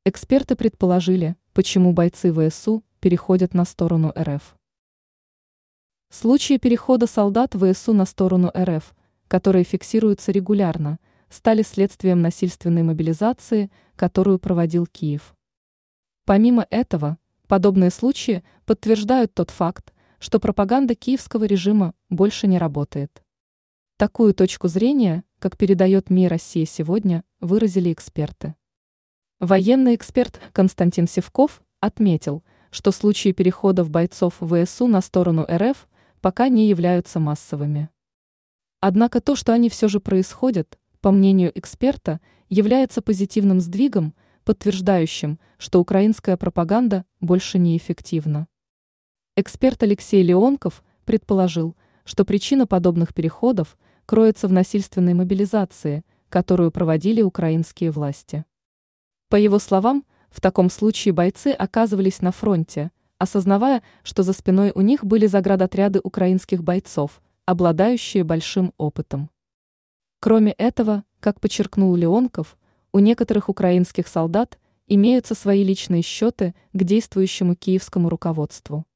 Эксперты предположили, почему бойцы ВСУ переходят на сторону РФ. Случаи перехода солдат ВСУ на сторону РФ, которые фиксируются регулярно, стали следствием насильственной мобилизации, которую проводил Киев. Помимо этого, подобные случаи подтверждают тот факт, что пропаганда киевского режима больше не работает. Такую точку зрения, как передает МИ «Россия сегодня», выразили эксперты. Военный эксперт Константин Севков отметил, что случаи переходов бойцов ВСУ на сторону РФ пока не являются массовыми. Однако то, что они все же происходят, по мнению эксперта, является позитивным сдвигом, подтверждающим, что украинская пропаганда больше не эффективна. Эксперт Алексей Леонков предположил, что причина подобных переходов кроется в насильственной мобилизации, которую проводили украинские власти. По его словам, в таком случае бойцы оказывались на фронте, осознавая, что за спиной у них были заградотряды украинских бойцов, обладающие большим опытом. Кроме этого, как подчеркнул Леонков, у некоторых украинских солдат имеются свои личные счеты к действующему киевскому руководству.